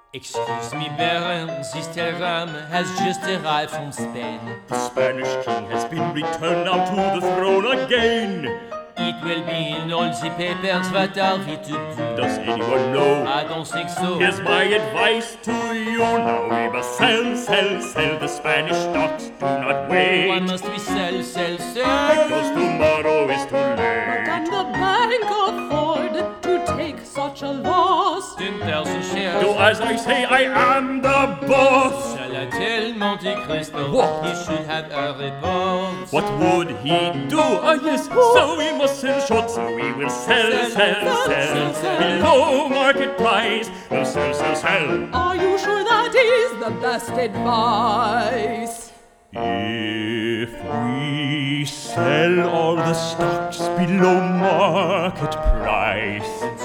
Excuse me, Baron, this telegram has just arrived from Spain. The Spanish king has been returned now to the throne again. It will be in all the papers. What are we to do? Does anyone know? I don't think so. Here's my advice to you. Now we must sell the Spanish stocks. Do not wait. Why must we sell? Because tomorrow is too late. Can the bank afford to take such a loss? 10,000 shares. Do as I say, I am the boss. Shall I tell Monte Cristo? What? He should have a report. What would he do? Ah, yes, so we must sell short, so we will sell. Below market price, we'll sell. Are you sure that is the best advice? If we sell all the stocks below market price,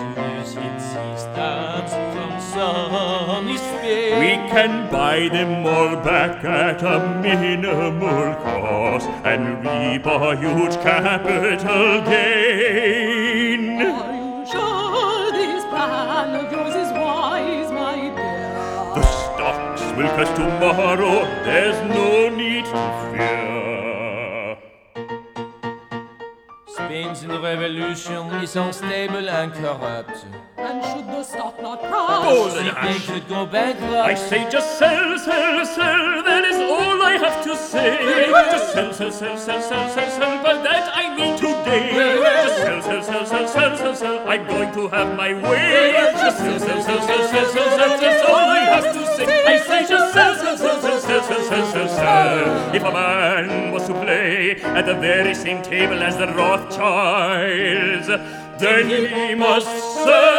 we can buy them all back at a minimal cost and reap a huge capital gain. Are you sure this plan of yours is wise, my dear? The stocks will crash tomorrow, there's no need to fear. Spain's revolution is unstable and corrupt. And should the stock not crash? Golden They Ash. could go bankrupt. I say just sell, that is all I have to say. Just sell, but that I mean today. Just sell, I'm going to have my way. Just sell, that's all I have to say. I say just sell. If a man was to play at the very same table as the Rothschilds, then he must sell.